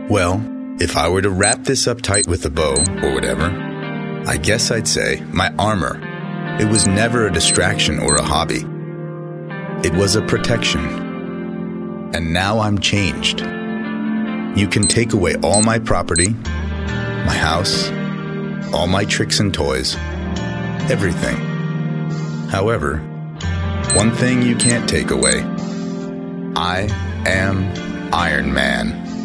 Well, if I were to wrap this up tight with a bow or whatever, I guess I'd say my armor. It was never a distraction or a hobby. It was a protection. And now I'm changed. You can take away all my property, my house, all my tricks and toys, everything. However, one thing you can't take away. I am Iron Man.